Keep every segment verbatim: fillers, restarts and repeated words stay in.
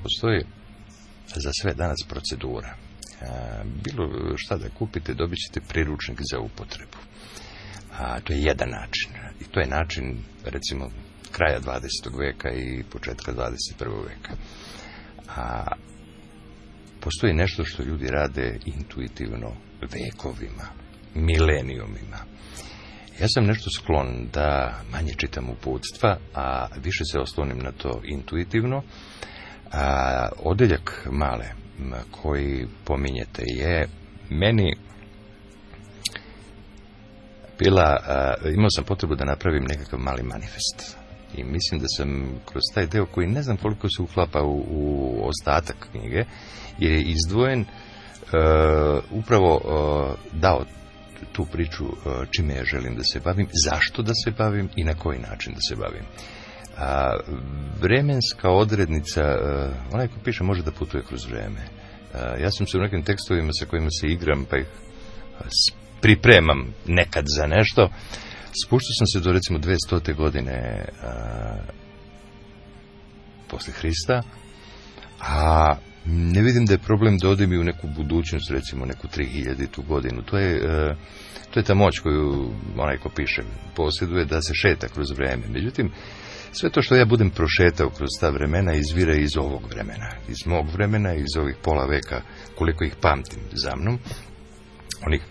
Postoji za sve danas procedura. Bilo šta da kupite, dobit ćete priručnik za upotrebu. A, to je jedan način. I to je način, recimo, kraja dvadesetog veka i početka dvadeset prvog veka. A postoji nešto što ljudi rade intuitivno vekovima, milenijumima. Ja sam nešto sklon da manje čitam uputstva, a više se oslonim na to intuitivno. A odeljak male koji pominjete je meni bila, imao sam potrebu da napravim nekakav mali manifest. I mislim da sam kroz taj deo, koji ne znam koliko se uklapa u, u ostatak knjige, jer je izdvojen, uh, upravo uh, dao tu priču uh, čime ja želim da se bavim, zašto da se bavim i na koji način da se bavim. A vremenska odrednica, uh, onaj ko piše može da putuje kroz vreme. Uh, ja sam se u nekim tekstovima sa kojima se igram, pa ih uh, pripremam nekad za nešto, spuštao sam se do recimo dvestote godine a, posle Hrista, a ne vidim da je problem da odem i u neku budućnost, recimo neku tri hiljaditu godinu. To je, a, to je ta moć koju onaj ko piše posjeduje, da se šeta kroz vreme. Međutim, sve to što ja budem prošetao kroz ta vremena izvira iz ovog vremena, iz mog vremena, iz ovih pola veka, koliko ih pamtim za mnom, onih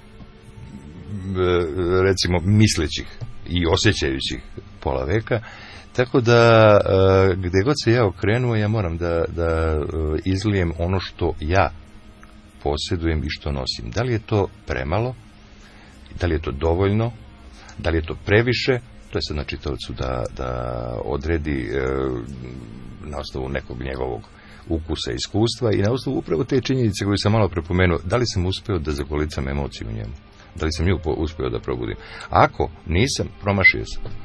recimo mislećih i osjećajućih pola veka, tako da gdje god se ja okrenuo, ja moram da, da izlijem ono što ja posjedujem i što nosim. Da li je to premalo, da li je to dovoljno, da li je to previše, to je sad na čitaocu da, da odredi na osnovu nekog njegovog ukusa i iskustva i na osnovu upravo te činjenice koju sam malo prepomenuo, da li sam uspeo da zagolicam emociju u njemu. Da li sam nju uspio da probudim? Ako nisam, promašio sam.